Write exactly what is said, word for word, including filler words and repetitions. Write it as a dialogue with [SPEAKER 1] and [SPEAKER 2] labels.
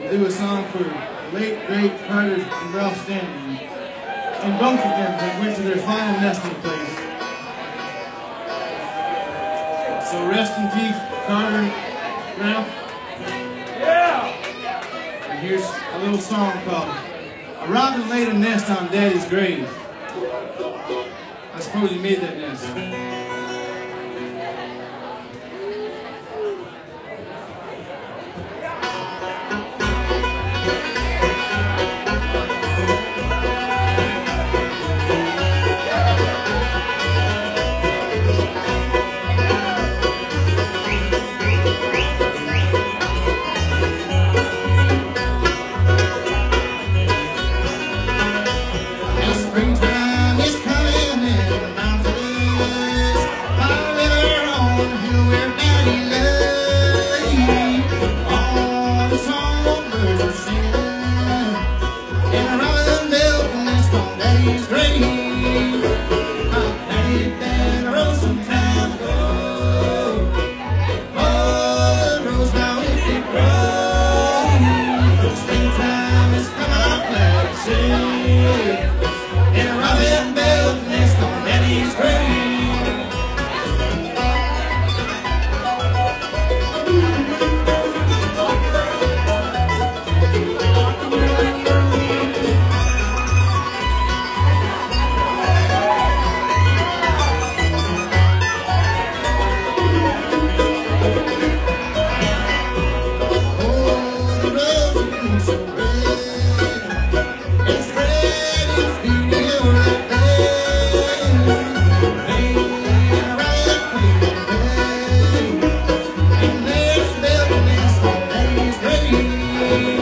[SPEAKER 1] do a song for the late, great Carter and Ralph Stanton. And both of them went to their final nesting place. So rest in peace, Carter, Ralph. Yeah! And here's a little song called "A Robin Laid a Nest on Daddy's Grave." I suppose he made that nest.
[SPEAKER 2] Springtime is coming in the mountains, by the river on the hill where Daddy lay. All the songbirds are singing, and a robin built a nest on Daddy's grave. My daddy been a rose some time ago. Oh, the rose now it did grow. Springtime is coming, I'm glad to see. And a robin built a nest on Daddy's grave. Oh, the rose is so red, it's red, it's beautiful. Hey,